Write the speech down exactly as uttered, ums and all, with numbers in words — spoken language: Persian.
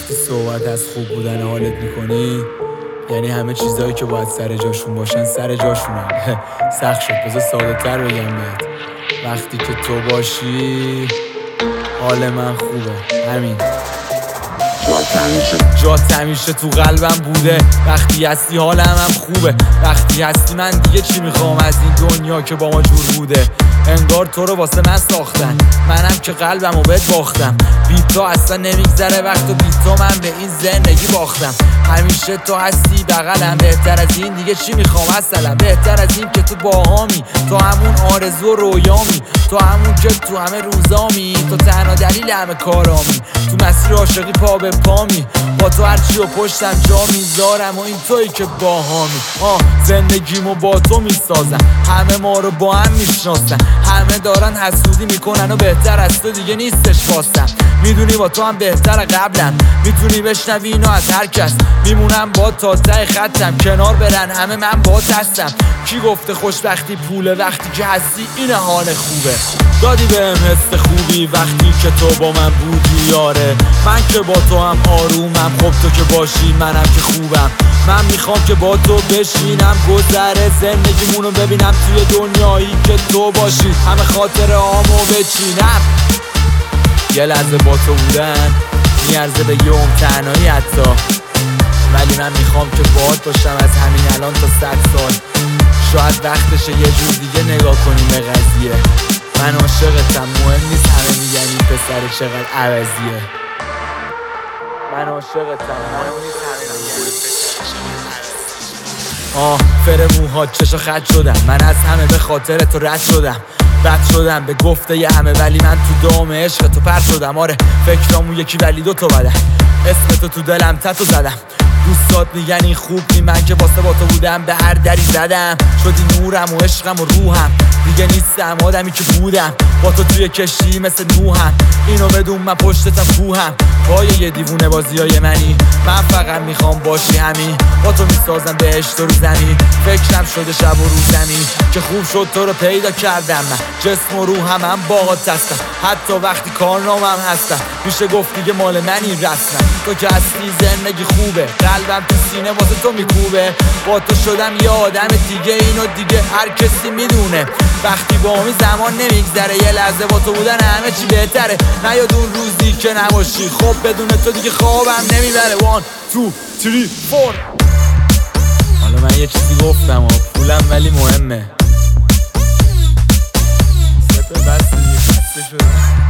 وقتی صحبت از خوب بودن حالت میکنی یعنی همه چیزایی که باید سر جاشون باشن سر جاشونن. سخت شد، بذار ساده تر بگم بهت. وقتی که تو باشی حال من خوبه، همین. جات همیشه تو قلبم بوده، وقتی هستی حالم هم خوبه. وقتی هستی من دیگه چی میخوام از این دنیا که با ما جور بوده. انگار تو رو واسه من ساختن، منم که قلبم رو بهت باختم. بی تو اصلا نمیگذره وقت و بی تو من به این زندگی باختم. همیشه تو هستی بغلم، بهتر از این دیگه چی میخوام اصلا. بهتر از این که تو باهامی، تو همون آرزو و رویامی، تو همون که تو همه روزامی، تو تنها دلیل همه کارامی. تو مسیر عاشقی پا به پامی، با تو هرچی و پشتم جا میذارم و این تویی که باهامی. آه زندگیمو با تو میسازم، همه ما رو با هم میشناسن، همه دارن حسودی میکنن و بهتر از تو دیگه نیستش واسم. میدونی با تو هم بهتر قبلم، میتونی بشنوی اینو از هر کس. میمونم با تا ته خطم، کنار برن همه من با هستم. کی گفته خوشبختی پوله؟ وقتی که هستی این حال خوبه. دادی بهم حس خوبی وقتی که تو با من بودی یاره. من که با تو هم آرومم، خب تو که باشی منم که خوبم. من میخوام که با تو بشینم گذره زندگیمونو ببینم توی دنیایی که تو باشی. همه خاطره هامو بچینم، یه لحظه با تو بودن میارزه به یوم تنهایی حتی. ولی من میخوام که باهات باشم از همین الان تا صد سال. شاید وقتشه یه جور دیگه نگاه کنیم به قضیه. من عاشقتم، مهم نیست همه میگن این پسر چقدر عوضیه. من عاشقتم، مهم نیست همه میگن این پسر چقدر عوضیه. آه فر موهات چشا خط شدم، من از همه به خاطر تو رد شدم. بد شدم به گفته ی همه، ولی من تو دام عشق تو پر شدم. آره فکرامو یکی ولی دو تا بدم، اسم تو تو دلم تتو زدم. دوستات میگن این خوب نی، من که واسه با تو بودم به هر دری زدم. شدی نورم و عشقم و روحم، دیگه نیستم آدمی که بودم. با تو توی کشتی مثل نوحم، اینو بدون من پشتتم کوهم. پای یه دیوونه بازیای منی، من فقط میخوام باشی همین. با تو میسازم بهشت رو زمین، فکرم شده شب و روز زمین. که خوب شد تو رو پیدا کردم، من جسم و روحم هم باهات هستم. حتی وقتی کارنامم هستم، میشه گفت دیگه مال منی رسمم. تو که هستی زندگی خوبه، قلبم تو سینه واسه تو میکوبه. با تو شدم یه آدم دیگه، اینو دیگه هر کسی میدونه. وقتی با می زمان نمیگذره، یه لحظه با تو بودن همه چی بهتره. نیاد اون روزی که نباشی، خب بدون تو دیگه خوابم نمیبره. وان تو تری فور. حالا من یه چیزی گفتم و پولم ولی مهمه. سپه بس دیگه خسته شدم.